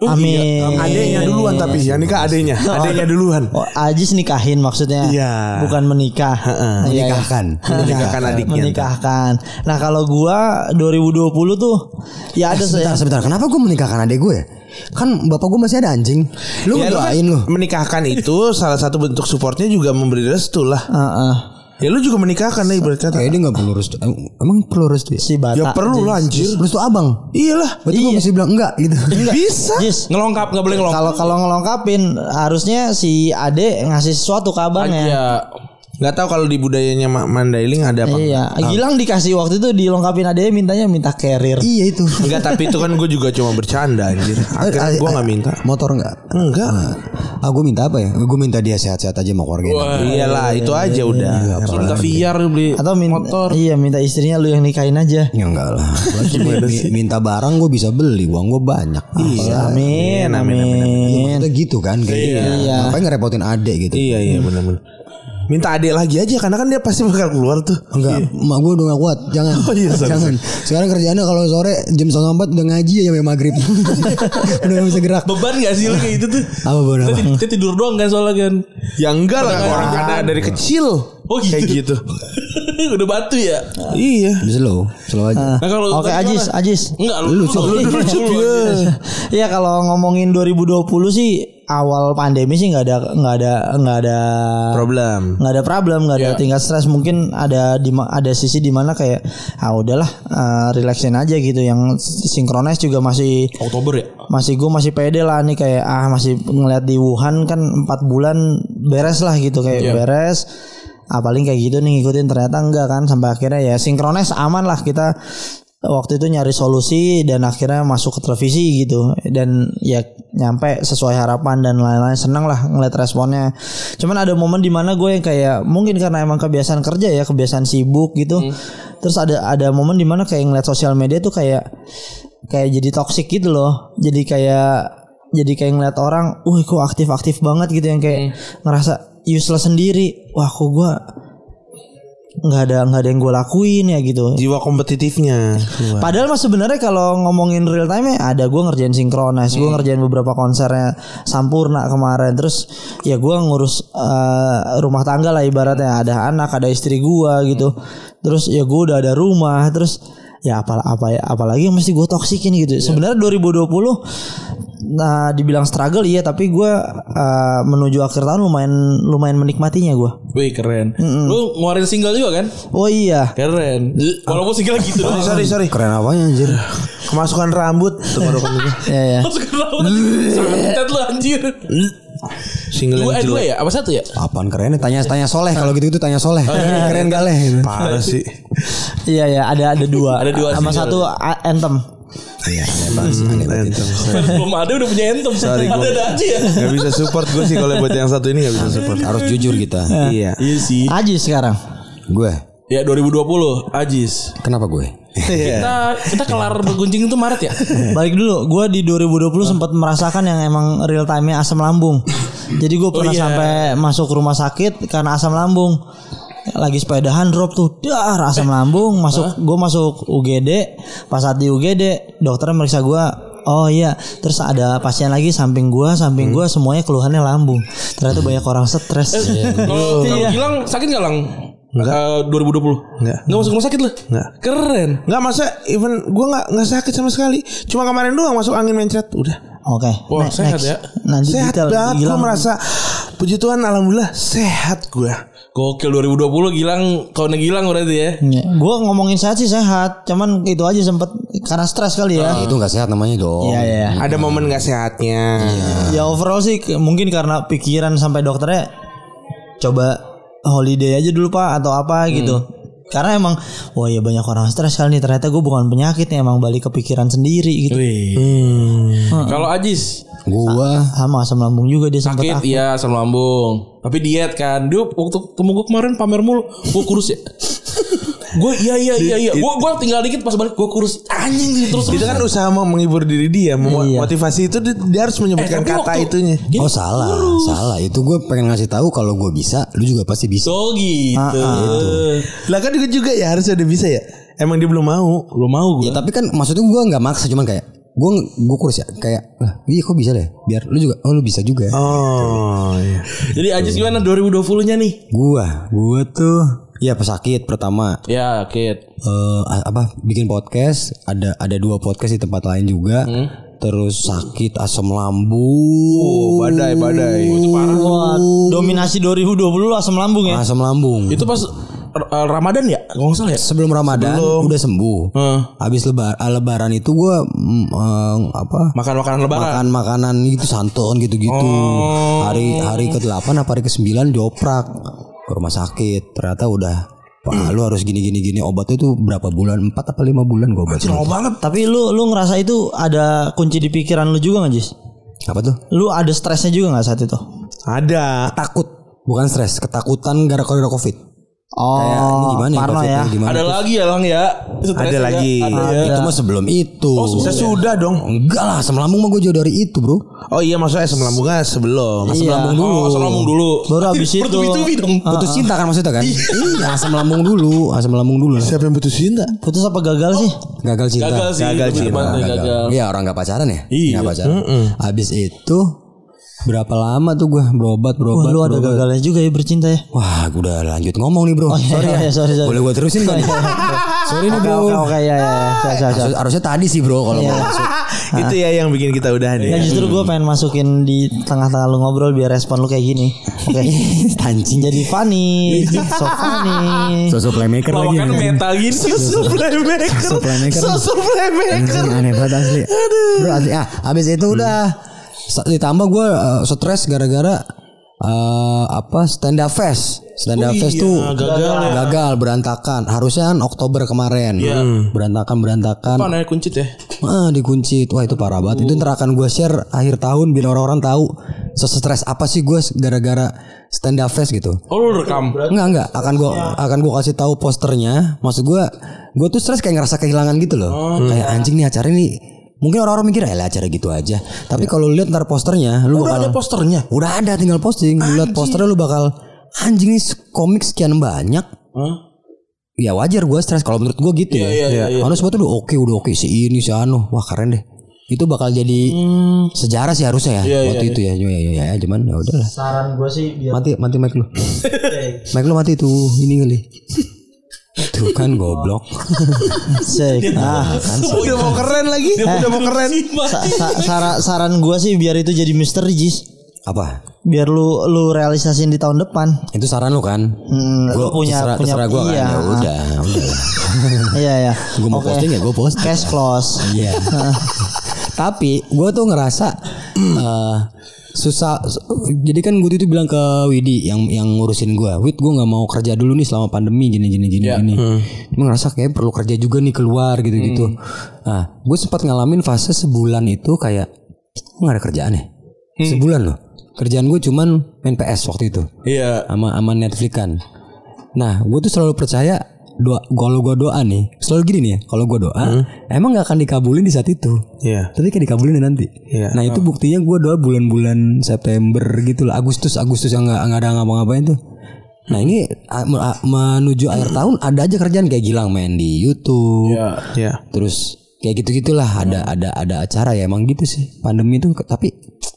Amin. Adenya duluan tapi yang nikah adenya, adenya duluan. Oh, Ajis nikahin maksudnya. Iya. Bukan menikah. Heeh. Iya, iya. Menikahkan. Menikahkan adiknya. Menikahkan. Nah kalau gua dua ribu dua puluh tuh ya ada Eh, sebentar, saya. sebentar. Kenapa gue menikahkan adek gue? Kan bapak gue masih ada anjing. Lu Ya, lu kan doain lu. menikahkan itu salah satu bentuk supportnya juga memberi restu lah. Heeh. Ya lu juga menikahkan nih ibarat kata. Kayak dia nggak perlu restu. Em- Emang perlu restu ya? Si Bata. Ya perlu lah anjir. Restu abang. Iyalah. Berarti gue mesti bilang enggak gitu. Bisa. Jis. Ngelongkap nggak boleh ngelongkap. Kalau kalau ngelongkapin harusnya si Ade ngasih sesuatu ke abangnya. Iya. Gak tahu kalau di budayanya Ma- Mandailing ada apa. Iya, Gilang dikasih waktu itu dilengkapin adanya mintanya minta carrier. Iya itu. Enggak, tapi itu kan gue juga cuma bercanda anjir. Akhirnya gue gak minta. Motor enggak? Enggak. Ah gue minta apa ya? Gue minta dia sehat-sehat aja sama keluarganya. Iyalah itu aja udah. Minta V R beli Atau min- motor. Iya, minta istrinya lu yang nikahin aja. Ya enggak lah. Gua cuma mi- minta barang gue bisa beli, uang gue banyak. Iya. Amin, amin. Ya, maksudnya gitu kan kayak Iya. iya. Ngapain ngerepotin adek gitu. Iya iya benar-benar. Minta adik lagi aja karena kan dia pasti bakal keluar tuh. Enggak, mak gue udah gak kuat. Jangan, Oh iya, sorry, jangan. Sekarang kerjaannya kalau sore jam setengah empat udah ngaji ya sampai maghrib. Udah gak bisa gerak. Beban gak sih lu kayak gitu tuh? Apa bener? Kita, kita tidur doang kan soalnya kan. Ya enggak lah orang ada dari kecil. Oh gitu. Kayak gitu. Udah batu ya. Iya. Bisa slow, slow aja. Nah kalau Oke, tadi Ajis, gimana? Ajis. Enggak lu lu lu dulu dulu. Iya, kalau ngomongin dua ribu dua puluh sih awal pandemi sih nggak ada nggak ada nggak ada Problem. nggak ada problem nggak ada Iya. tingkat stres, mungkin ada di ada sisi di mana kayak ah udahlah uh, relaxin aja gitu. Yang sinkronis juga masih Oktober ya. masih gue masih pede lah nih, kayak ah masih ngeliat di Wuhan kan empat bulan beres lah gitu, kayak Iya. beres. Ah paling kayak gitu nih ngikutin, ternyata enggak kan, sampai akhirnya ya sinkronis aman lah, kita waktu itu nyari solusi dan akhirnya masuk ke televisi gitu, dan ya nyampe sesuai harapan dan lain-lain. Seneng lah ngeliat responnya. Cuman ada momen dimana gue yang kayak mungkin karena emang kebiasaan kerja ya, kebiasaan sibuk gitu. Hmm. Terus ada ada momen dimana kayak ngeliat sosial media tuh kayak kayak jadi toksik gitu loh. Jadi kayak jadi kayak ngeliat orang, wah kok aktif-aktif banget gitu, yang kayak hmm. ngerasa useless sendiri. Wah kok gue nggak ada nggak ada yang gue lakuin ya gitu. Jiwa kompetitifnya. Padahal mas sebenarnya kalau ngomongin real time ya ada, gue ngerjain sinkronis, gue ngerjain beberapa konsernya Sampurna kemarin. Terus ya gue ngurus uh, rumah tangga lah ibaratnya, ada anak, ada istri gue gitu. Terus ya gue udah ada rumah. Terus ya apa apa ya apalagi yang mesti gue toksikin gitu. Yeah. Sebenarnya dua ribu dua puluh nah dibilang struggle iya, tapi gue uh, menuju akhir tahun lumayan lumayan menikmatinya gue. Wih keren. Mm-mm. Lu ngeluarin single juga kan? Oh iya. Keren. Walaupun single gitu doang. Sorry sorry. Keren apanya anjir? Kemasukan rambut tenggorokan itu. Ya ya. Masuk ke rambut. Santet lu anjir. Single Dua, yang eh, dua jelek. ya? Apa satu ya? Apaan keren? Tanya tanya Soleh kalau gitu-gitu tanya Soleh. Keren gak leh gitu. Parah sih. Iya ya, ada ada dua. Ada dua sama single. satu a- anthem. Iya, hebat sih. Anthem. Belum ada udah punya anthem. Sorry, Ada gua- ada aja ya. Gak bisa support gue sih kalau buat yang satu ini gak bisa support. Harus jujur kita. Iya. Iya sih. Aji sekarang. Gue. Ya dua ribu dua puluh Ajis. Kenapa gue? Kita kita kelar bergunjing itu Maret ya? Balik dulu, gue di dua ribu dua puluh sempat merasakan yang emang real time-nya asam lambung. Jadi gue pernah iya. sampai masuk rumah sakit karena asam lambung. Lagi sepedahan drop tuh, dar asam lambung. Masuk, gue masuk U G D. Pas saat di U G D, dokternya meriksa gue. Oh iya, terus ada pasien lagi samping gue, samping gue semuanya keluhannya lambung. Ternyata banyak orang stres. Kalau kalau Iya. Gilang sakit nggak Lang? Enggak. Eh, dua ribu dua puluh. Enggak. Enggak masuk rumah sakit lu? Enggak. Keren. Nggak masa even gue nggak nggak sakit sama sekali. Cuma kemarin doang masuk angin mencret. Udah. Oke. Wah, ne- sehat next. ya. Nanti Sehat detail. banget. Gue Gilang. merasa puji Tuhan alhamdulillah sehat gue. Gokil dua ribu dua puluh Gilang, tahunnya Gilang berarti ya. Ya, gue ngomongin sehat sih sehat, cuman itu aja sempet karena stres kali ya. Itu gak sehat namanya dong. Iya iya. Ada momen nggak sehatnya. Ya overall sih ke- mungkin karena pikiran sampai dokternya coba holiday aja dulu pak atau apa gitu. Karena emang wah ya banyak orang stres kali nih, ternyata gue bukan penyakit nih, emang balik kepikiran sendiri gitu. Wih. Kalau Ajis Gua Sama asam lambung juga dia sempet sakit akut. iya asam lambung. Tapi diet kan. Dia waktu ketemu gue kemarin pamer mulu. Gue kurus ya. Gue iya iya iya iya. Gue gue tinggal dikit pas balik gue kurus. Anjing terus terus. Itu kan usaha mau menghibur diri dia, mau Iya. motivasi itu dia, dia harus menyebutkan Eh, tapi kata waktu- itunya. Oh salah, salah. Itu gue pengen ngasih tahu kalau gue bisa, lu juga pasti bisa. So gitu. Lah kan juga juga ya harus udah bisa ya. Emang dia belum mau. Belum mau gue. Ya tapi kan maksudnya gue nggak maksa, cuman kayak gue gue kurus ya kayak lah iya kok bisa deh biar lu juga oh lu bisa juga ya. Oh iya. Jadi Ajis gimana dua ribu dua puluh-nya nih? Gua gua tuh ya pesakit pertama Ya, Kit. eh apa bikin podcast ada ada dua podcast di tempat lain juga hmm. Terus sakit asam lambung. Oh, badai badai. Itu parah. Wah, dominasi dua ribu dua puluh asam lambung ya. Asam lambung. Itu pas uh, Ramadan ya? Enggak usah ya? Sebelum Ramadan Sebelum. udah sembuh. Heeh. Habis lebar lebaran itu gua mm, eh, apa? Makan makanan lebaran. Makan makanan gitu santon gitu-gitu. Oh. Hari hari ke-delapan apa hari ke-sembilan dioprak ke rumah sakit. Ternyata udah Pak, lu harus gini gini gini obatnya tuh berapa bulan? empat apa lima bulan gua obat. Lama banget. Tapi lu lu ngerasa itu ada kunci di pikiran lu juga nggak, Jis? Apa tuh? Lu ada stresnya juga nggak saat itu? Ada. Takut, bukan stres, ketakutan gara-gara Covid. Oh, Kayak ini gimana ya parno Covid ya. ini gimana? Ada lagi ya Lang ya? Stresnya Ada ya? lagi. Ada ya. Itu mah sebelum itu. Sesudah dong. Enggak lah, asam lambung mah gue jauh dari itu, Bro. Oh iya maksudnya asam lambungnya sebelum. Asam Iya. lambung dulu. Oh, asam lambung dulu. Baru habis itu. Bertubi-tubi dong. Putus cinta kan maksudnya kan? Iya, asam lambung dulu, asam lambung dulu. Siapa yang putus cinta? Putus apa gagal sih? Gagal cinta. Gagal sih. Gagal lebih cinta. tepatnya gagal. Iya, orang enggak pacaran ya? Iya. Nggak pacaran. Habis itu berapa lama tuh gue berobat Wah, berobat. lu ada berobat. gagalnya juga ya bercinta ya. Wah, gue udah lanjut ngomong nih, Bro. Oh, iya, sorry iya, ya. iya, sorry, sorry. Boleh gue terusin kan? Sorry nih, Oke, Bro. oke, oke, ya, ya, ya. Siap, siap, siap. Harus- Harusnya tadi sih, Bro, kalau mau masuk. Itu ya yang bikin kita udah Ya nih. justru gue pengen masukin di tengah-tengah lu ngobrol biar respon lu kayak gini. Oke. Tancing Jadi funny, so funny. Sosok playmaker lagi. Lawakan meta gini. Susu playmaker. Susu playmaker. Susu playmaker. Anjing, aneh banget asli. Bro asli. Ah, habis itu udah sa- ditambah gue uh, stres gara-gara uh, apa stand up fest. Stand up Oh fest iya, tuh gagal ya. gagal berantakan. Harusnya kan Oktober kemarin. Berantakan berantakan. Apa namanya kuncit ya? Ah, dikunci. Wah, itu parah banget. Itu ntar akan gue share akhir tahun biar orang-orang tahu stres apa sih gue gara-gara stand up fest gitu. Oh lu rekam. Enggak enggak akan gua akan gua kasih tahu posternya. Maksud gua gua tuh stres kayak ngerasa kehilangan gitu loh. Kayak anjing nih acara ini. Mungkin orang-orang mikir ya lah acara gitu aja. Tapi kalau lu lihat ntar posternya lu Udah bakal ada posternya. udah ada tinggal posting. Lu lihat posternya lu bakal anjing nih komik sekian banyak. Hah? Ya wajar gua stres kalau menurut gua gitu Iya, ya. iya, iya, iya. Karena semua tuh udah oke udah oke si ini si anu. Wah keren deh. Itu bakal jadi sejarah sih harusnya ya Iya, waktu iya, itu ya. Ya ya ya, ya cuman ya udahlah. Saran gue sih biar Mati mati mic lu. Mic lu mati tuh ini kali. Tuh kan goblok. Sek. Ah, Udah mau keren lagi. Udah mau keren. sa- sa- sara- saran gue sih biar itu jadi misteri, Jis. Apa? Biar lu lu realisasin di tahun depan. Itu saran lu kan? Hmm, Gua lu punya terserah, punya terserah gua iya. kan. Ya udah, udah. Iya ya. Gua mau posting ya gua posting. Cash close. Iya. Tapi gue tuh ngerasa eh, susah. Jadi kan gue itu bilang ke Widi yang yang ngurusin gue. Wid gue nggak mau kerja dulu nih selama pandemi gini gini gini Ya. gini. Cuma ngerasa kayak perlu kerja juga nih keluar gitu gitu. Nah, gue sempat ngalamin fase sebulan itu kayak nggak ada kerjaan ya. Sebulan loh. Kerjaan gue cuman main P S waktu itu. Iya. Sama sama Netflix kan. Nah, gue tuh selalu percaya doa kalau gue doa nih selalu gini nih ya, kalau gue doa emang nggak akan dikabulin di saat itu. Iya. Tapi kan dikabulin nanti. Iya. Nah itu buktinya gue doa bulan-bulan September gitu lah, Agustus Agustus yang nggak nggak ada ngapa-ngapain tuh. Nah ini a- me- a- menuju akhir tahun ada aja kerjaan kayak Gilang main di YouTube. Iya. Iya. Terus kayak gitu-gitulah ada ada ada acara ya emang gitu sih pandemi tuh tapi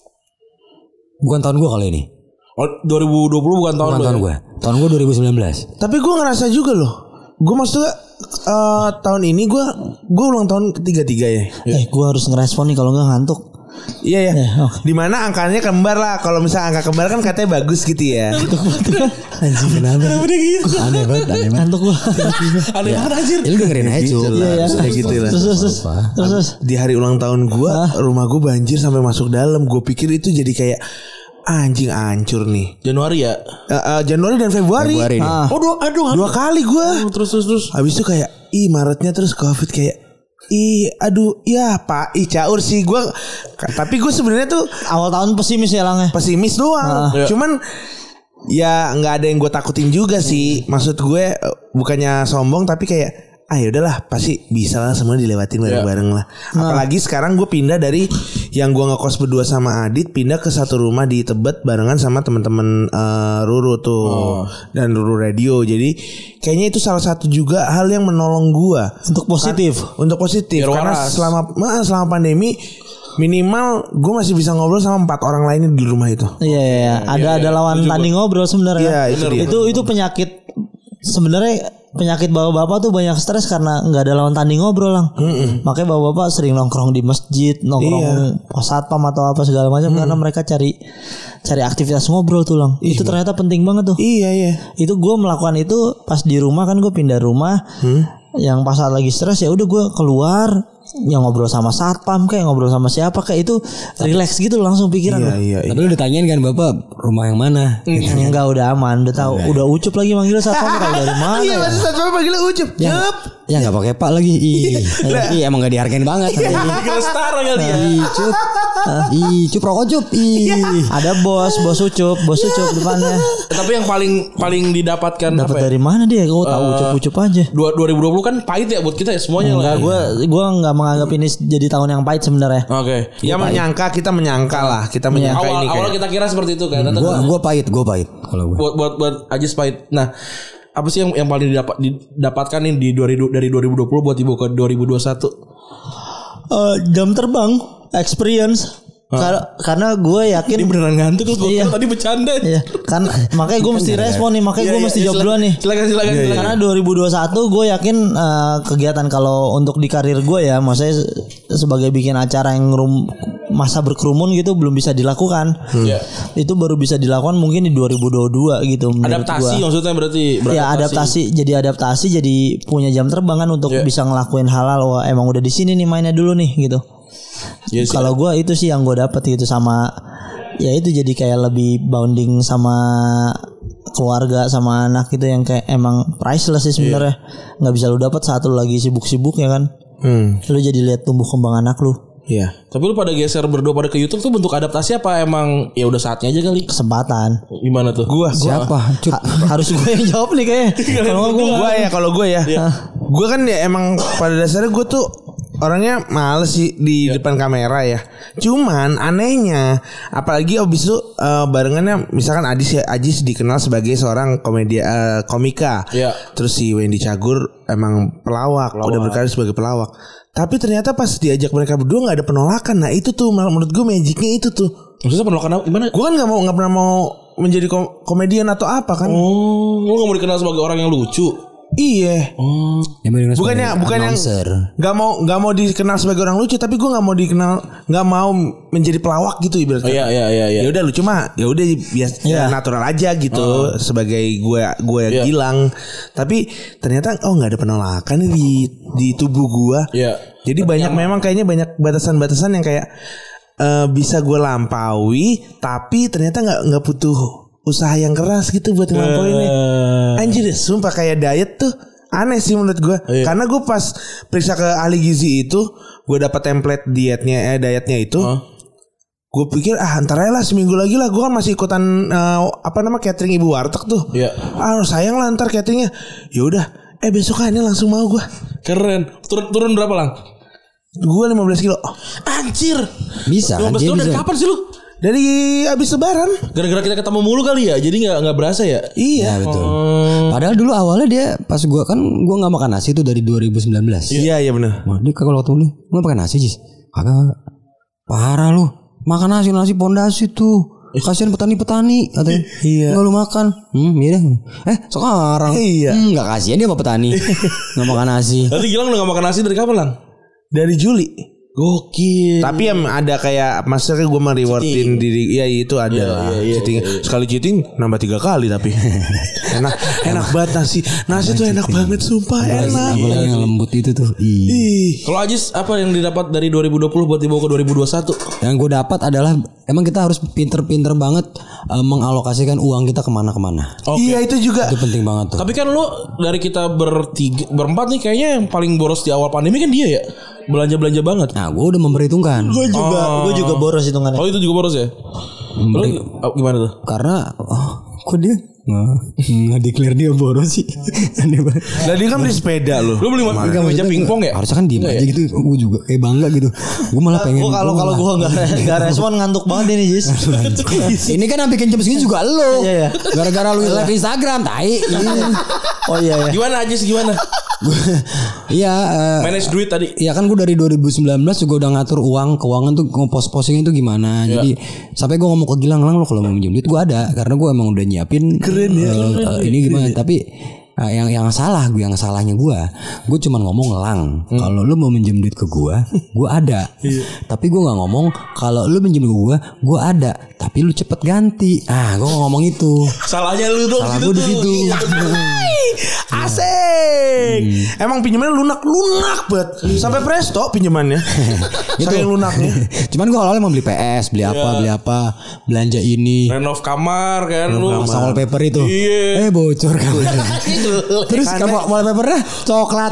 bukan tahun gue kali ini. Oh, dua ribu dua puluh bukan tahun Bukan lu tahun ya? gue. Tahun gue dua ribu sembilan belas. Tapi gue ngerasa juga loh. Gue maksudnya eh, tahun ini gue gue ulang tahun ketiga-tiga ya. Eh, gue harus ngerespon nih kalau nggak ngantuk. Iya ya. Ya, oke. Dimana angkanya kembar lah. Kalau misalnya angka kembar kan katanya bagus gitu ya. Anjing kenapa? Kenapa dia gitu? Aneh banget, aneh banget. Ngantuk gue. Aneh banget anjir. Ya lu dengerin aja Gitu Cuk. lah. Iya, Kayak gitu lah. Terus terus terus. Terus terus. Di hari ulang tahun gue, rumah gue banjir sampai masuk dalam. Gue pikir itu jadi kayak anjing hancur nih. Januari ya? Eh, eh, Januari dan Februari. Februari nih. Ah. Oh, dua aduh. Dua kali gue. Terus terus terus. Habis itu kayak ih Maretnya terus Covid kayak ih aduh ya Pak ih caur sih gue. Tapi gue sebenarnya tuh Awal tahun pesimis ya Lang ya. pesimis doang. Iya. Cuman ya nggak ada yang gue takutin juga sih. Maksud gue eh, bukannya sombong tapi kayak ah ya udahlah pasti bisa lah semua dilewatin bareng-bareng lah. Apalagi sekarang gue pindah dari yang gue ngekos berdua sama Adit pindah ke satu rumah di Tebet barengan sama teman-teman uh, Ruru tuh oh. dan Ruru Radio. Jadi kayaknya itu salah satu juga hal yang menolong gue untuk positif, kan, untuk positif Biar karena waras. selama selama pandemi minimal gue masih bisa ngobrol sama empat orang lainnya di rumah itu. Iya, iya, iya. ada iya, ada iya. lawan tanding ngobrol sebenarnya. Iya, itu, itu itu penyakit sebenarnya penyakit bapak-bapak tuh banyak stres karena nggak ada lawan tanding ngobrol lang. Mm-mm. Makanya bapak-bapak sering nongkrong di masjid, nongkrong iya. pas satpam atau apa segala macam mm. karena mereka cari cari aktivitas ngobrol tuh lang. Iya. Itu ternyata penting banget tuh. Iya iya. Itu gue melakukan itu pas di rumah kan gue pindah rumah. Hmm? Yang pas saat lagi stres ya udah gue keluar yang ngobrol sama satpam kayak ngobrol sama siapa kayak itu relax gitu langsung pikiran. Iya, iya, iya. Tapi lu ditanyain kan bapak rumah yang mana? Mm. Enggak udah aman, udah tahu, udah ucup lagi manggil satpam kalau dari mana? Iya masih satpam manggil ucup. Ya, Yup. Ya nggak pakai pak lagi. Ih, ih emang nggak dihargain banget. Kira setara kali ya. Ih, cup. Ih, cup rokok cup. Ih. Ada bos, bos ucup, bos ucup depannya. Tapi yang paling paling didapatkan dapat dari mana dia? Gue tahu ucup-ucup aja. dua ribu dua puluh kan pahit ya buat kita ya semuanya lah. Gue gue nggak menganggap ini jadi tahun yang pahit sebenarnya. Oke. Okay. Ya menyangka kita menyangka lah, kita menyangka awal, ini kayak. Awal kita kira seperti itu kan. Gue gue pahit, gue pahit kalau gue. Buat buat buat Ajis pahit. Nah, apa sih yang yang paling didapat didapatkan nih di dua ribu dari dua ribu dua puluh buat dibawa ke dua ribu dua puluh satu? Uh, jam terbang, experience. Karena karena gue yakin ini beneran ngantuk loh. Gue iya. tadi bercanda. Iya. Kan makanya gue mesti respon nih, makanya gue iya, mesti iya, jawab silakan, duluan nih. Silakan silakan. Iya, silakan. Karena dua ribu dua puluh satu gue yakin uh, kegiatan kalau untuk di karir gue ya, maksudnya sebagai bikin acara yang rum, masa berkerumun gitu belum bisa dilakukan. Hmm. Yeah. Itu baru bisa dilakukan mungkin di dua ribu dua puluh dua gitu. Adaptasi gua. Maksudnya berarti. Ya adaptasi, jadi adaptasi jadi punya jam terbang kan untuk yeah. bisa ngelakuin hal-hal. Wah emang udah di sini nih mainnya dulu nih gitu. Yes, kalau gue itu sih yang gue dapet gitu sama ya itu jadi kayak lebih bonding sama keluarga sama anak gitu yang kayak emang priceless sih sebenarnya. Yeah. Nggak bisa lu dapat saat lu lagi sibuk-sibuk ya kan. Hmm. Lu jadi lihat tumbuh kembang anak lu. Iya. Tapi lu pada geser berdua pada ke YouTube tuh bentuk adaptasi apa emang ya udah saatnya aja kali? Kesempatan. Gimana tuh? Gua siapa? Ha, harus gue yang jawab nih kayaknya. Kalau gue gua ya kalau gue ya. Yeah. Gue kan ya emang pada dasarnya gue tuh orangnya males sih di yeah. depan kamera ya. Cuman anehnya apalagi abis itu uh, barengannya misalkan Adis ya Ajis dikenal sebagai seorang komedia uh, komika. Yeah. Terus si Wendy Cagur emang pelawak, pelawak. Udah berkarir sebagai pelawak. Tapi ternyata pas diajak mereka berdua nggak ada penolakan. Nah itu tuh menurut gue magicnya itu tuh. Maksudnya penolakan gimana? Gue kan nggak mau nggak pernah mau menjadi kom- komedian atau apa kan? Oh, lu nggak mau dikenal sebagai orang yang lucu? Iya. Oh. Bukannya bukan yang nggak mau nggak mau dikenal sebagai orang lucu, tapi gue nggak mau dikenal nggak mau menjadi pelawak gitu ibaratnya. Oh, iya iya iya. iya. Ya udah lucu mah ya udah biasa yeah. natural aja gitu oh. sebagai gue gue yeah. Gilang. Tapi ternyata oh nggak ada penolakan di di tubuh gue. Iya. Yeah. Jadi tapi banyak yang... memang kayaknya banyak batasan-batasan yang kayak uh, bisa gue lampaui, tapi ternyata nggak nggak butuh usaha yang keras gitu buat ngelampauinnya. Uh, Anjir, sumpah kayak diet tuh aneh sih menurut gue. Iya. Karena gue pas periksa ke ahli gizi itu, gue dapat template dietnya, eh dietnya itu. Uh. Gue pikir ah antara lah seminggu lagi lah. Gue kan masih ikutan uh, apa nama catering ibu warteg tuh. Iya. Ah sayang lah ntar cateringnya. Ya udah, eh besok ini langsung mau gue. Keren. Turun turun berapa lang? Gue lima belas kilo. Anjir. Bisa. lima belas kilo dari kapan sih lu? Dari abis lebaran. Gara-gara kita ketemu mulu kali ya. Jadi gak, gak berasa ya. Iya ya, betul hmm. Padahal dulu awalnya dia pas gue kan gue gak makan nasi tuh dari dua ribu sembilan belas. Iya iya benar. Nah, dia kalau ketemu nih gue makan nasi Jis. Agak parah lu. Makan nasi nasi pondasi tuh. Kasian petani-petani katanya. Iya. Gak lu makan. Hmm iya deh. Eh sekarang Iya hmm, gak kasihan dia sama petani. Gak makan nasi. Tadi Gilang udah gak makan nasi dari kapan lang? Dari Juli. Gokil. Tapi yang ada kayak maksudnya gue merewardin diri. Iya itu ada yeah, yeah, yeah, cheating. Yeah, yeah. Sekali cheating nambah tiga kali tapi enak enak banget nasi. Nasi tuh enak banget sumpah enak. Apalagi yang lembut itu tuh. Ih. Kalau Ajis apa yang didapat dari dua ribu dua puluh buat dibawa ke dua ribu dua puluh satu? Yang gue dapat adalah emang kita harus pinter-pinter banget uh, mengalokasikan uang kita kemana-kemana. Okay. Iya itu juga. Itu penting banget tuh. Tapi kan lu dari kita bertiga berempat nih kayaknya yang paling boros di awal pandemi kan dia ya. Belanja-belanja banget. Nah gue udah memperhitungkan. Gue juga oh. Gue juga boros hitungannya. Oh itu juga boros ya. Lalu gimana tuh? Karena oh, kok dia Nggak declare dia boros sih. Aneh banget. Lah dia kan beli sepeda loh. Lu beli Enggak, meja maksudnya pingpong ya? Harusnya kan diem aja gitu. Gue juga kayak bangga gitu. Gue malah pengen. Gue kalau kalau gue nggak nggak respon ngantuk banget ini Jis. Ini kan yang bikin jam segini juga lo. Iya, iya. Gara-gara lu live Instagram, tai. Oh iya ya. Gimana aja sih gimana? Iya. uh, Manage duit tadi. Iya kan gue dari dua ribu sembilan belas juga udah ngatur uang keuangan tuh ngepost-postingnya tuh gimana. Ya. Jadi sampai gue ngomong ke Gilang, Lang lo kalau mau minjem duit gue ada karena gue emang udah nyiapin. Keren ya. Uh, uh, ini gimana? Tapi uh, yang yang salah gue yang salahnya gue, gue cuma ngomong Lang, hmm. kalau lu mau minjem duit ke gue, gue ada. Tapi gue nggak ngomong kalau lu minjem ke gue, gue ada. Tapi lu cepet ganti. Ah, gue ngomong itu. Salahnya lu dong. Salah gue di situ. Asik. Hmm. Emang pinjamannya lunak-lunak banget. Sampai presto pinjamannya. Saking lunaknya. Cuman gue awalnya mau beli P S, beli apa, yeah. beli apa, belanja ini. Renov kamar kan lu. Pasang wallpaper itu. Iya. Eh bocor kamar. Terus kamu wallpapernya coklat.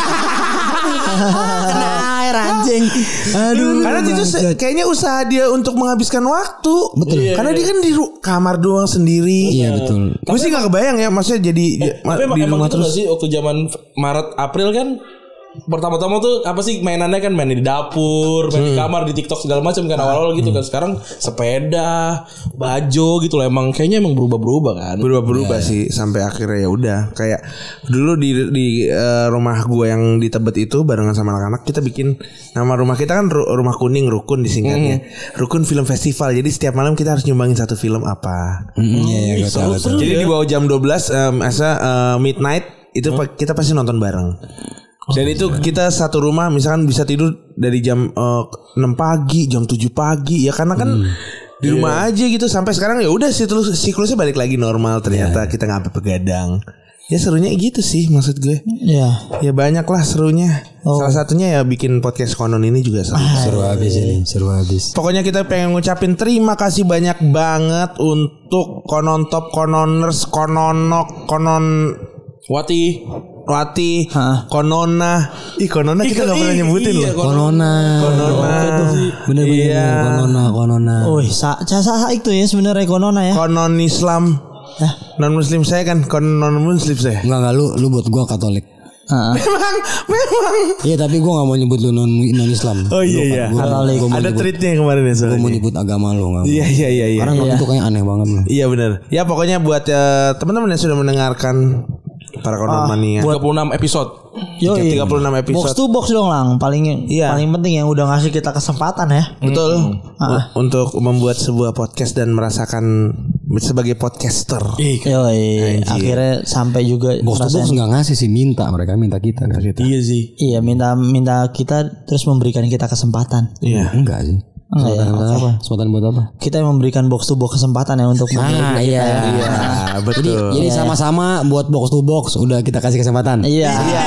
Kena air anjing. Aduh. Karena itu se- kayaknya usaha dia untuk menghabiskan waktu. Betul. Iya, karena iya. dia kan di ru- kamar doang sendiri. Iya betul. Gue sih nggak kebayang ya, maksudnya jadi Eh, ma- tapi di emang rumah itu terus. gak sih waktu zaman Maret April kan pertama-tama tuh apa sih mainannya kan main di dapur, main hmm. di kamar, di TikTok segala macam kan awal-awal gitu kan. Sekarang sepeda, baju gitu loh. Emang kayaknya emang berubah-berubah kan. Berubah-berubah ya. Sih sampai akhirnya ya udah kayak dulu di di uh, rumah gue yang di Tebet itu barengan sama anak-anak kita bikin nama rumah kita kan ru- rumah kuning Rukun disingkatnya. Hmm. Rukun Film Festival. Jadi setiap malam kita harus nyumbangin satu film apa. Mm, iya, iya, seru, seru, Jadi ya. di bawah jam dua belas um, asa uh, midnight itu hmm. kita pasti nonton bareng. Dan itu kita satu rumah misalkan bisa tidur dari jam uh, enam pagi, jam tujuh pagi ya karena kan hmm. di rumah yeah. aja gitu sampai sekarang ya udah siklus siklusnya balik lagi normal ternyata yeah. kita nggak begadang. Ya serunya gitu sih maksud gue. Iya. Ya banyak lah serunya. Oh. Salah satunya ya bikin podcast Konon ini juga seru. Ah, seru habis ini, seru habis. Pokoknya kita pengen ngucapin terima kasih banyak banget untuk Konon Top, Kononers, Kononok, Konon Wati Wati, Hah? Konona. Ih Konona kita gak pernah nyebutin iya, loh. Konona. Konona. Bener-bener Iya. Konona, Konona. Oh, sa sa sa itu ya sebenarnya konona ya. Konon Islam. Hah? Non Muslim saya kan konon Muslim saya. Enggak enggak lu lu buat gua Katolik. Heeh. Memang, memang. Iya tapi gue gak mau nyebut lu non non Islam. Oh iya iya. Katolik. Ada tweetnya yang kemarin ya soalnya. Gue mau nyebut agama lu gak mau. Iya iya iya. iya. Karena non itu kayak aneh banget lu. Iya benar. Ya pokoknya buat uh, teman-teman yang sudah mendengarkan para Konon Mania. tiga puluh enam episode. Yo, tiga puluh enam episode. Box to box dong Lang. Paling Iya. paling penting yang udah ngasih kita kesempatan ya. Betul. Hmm. U- Untuk membuat sebuah podcast dan merasakan sebagai podcaster. Yoi, akhirnya sampai juga Box to box ngerasain- nggak ngasih sih, minta mereka minta kita kan kita. Iya sih. Iya, minta minta kita terus memberikan kita kesempatan. Iya. Enggak sih. Enggak ya, Kesempatan apa? Kesempatan buat apa? Kita yang memberikan box to box kesempatan ya untuk Ah iya. Iya, betul. Jadi jadi sama-sama buat box to box udah kita kasih kesempatan. Iya.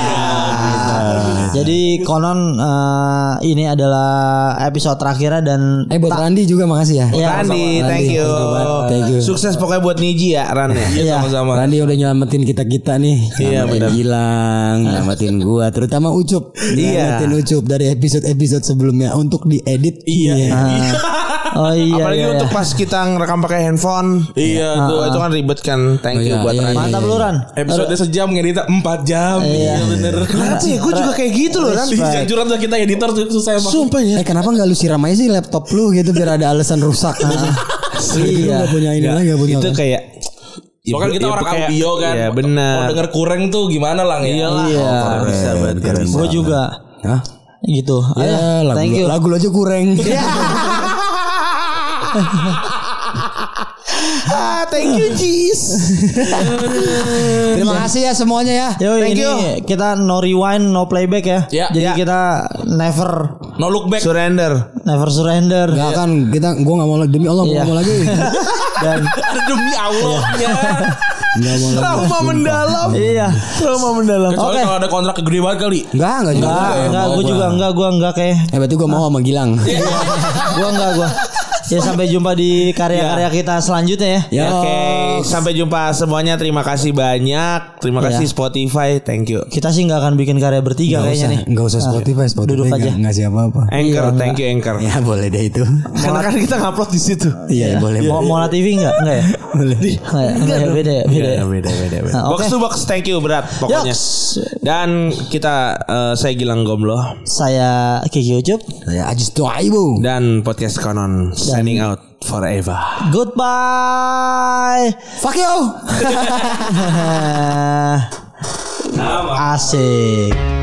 Jadi konon eh, ini adalah episode terakhirnya dan Eh buat tak- Randi juga makasih ya. Iya, Randi, thank you. Thank you. Sukses pokoknya buat Niji ya, Ran ya. Iya sama-sama. Randi udah nyelamatin kita-kita nih. Iya, Nyelamatin benar. Gilang, nyelamatin gua, terutama Ucup. Iya. Nyelamatin Ucup dari episode-episode sebelumnya untuk diedit. Iya. Oh iya. Apalagi iya, untuk iya. pas kita ngerekam pakai handphone. Iya Tuh, itu kan ribet kan. Thank Oh, you iya, buat iya, Ran. iya. Mantap lu Ran. Episode sejam ngeditnya empat jam. Iya. Iya bener. Kenapa ya? Gue juga kayak gitu loh Ran. Janjuran tuh kita editor tuh susah emang. Sumpah ya. Eh kenapa nggak lu siram aja sih laptop lu gitu biar ada alasan rusak gitu. Lu Iya. nggak punya ini lagi nggak punya. Itu kayak Soalnya kan kita Ya, orang kayak- audio kan. Iya benar. Mau denger kurang tuh gimana lang ya? Iyalah. Iya. Oh, bisa banget kan. Gue juga. Hah? Gitu. Ya, Ayo, lagu, thank you. lagu lu aja kurang. Ah, thank you Jis. Terima kasih ya semuanya ya. Yo, Thank ini you. kita no rewind, no playback ya. Ya. Jadi Ya. kita never No look back. Surrender. never surrender. Gak kan kita gua nggak mau lagi demi Allah gua Iya. nggak mau lagi. Dan Demi Allahnya. Nggak mau lagi. Trauma mendalam. iya. Trauma mendalam. Kecuali kalau ada kontrak gede banget kali. Enggak enggak juga. Enggak, enggak, gue juga enggak, gue enggak kayak. Eh berarti gua mau sama Gilang. Gue enggak, gue. Ya sampai jumpa di karya-karya kita selanjutnya ya. Ya, Oke, sampai jumpa semuanya. Terima kasih banyak. Terima Ya. kasih Spotify. Thank you. Kita sih nggak akan bikin karya bertiga Nggak kayaknya usah, nih. nggak usah Spotify, Spotify Duduk nggak- aja. nggak siapa apa. Anchor, Iya, thank you Anchor. Ya boleh deh itu. Karena kan kita ngupload di situ. Iya boleh. Mau Mola T V enggak? Enggak ya? Boleh. Enggak ya? Enggak ya? Beda ya? Beda ya? Beda, beda, beda. Nah, Box oke. to box, thank you berat pokoknya. Yoks. Dan kita eh, saya Gilang Gomblo Saya Kiki Ucup. Saya Ajis Doaibu. dan podcast Konon signing out forever. Goodbye. Fuck you. Asik.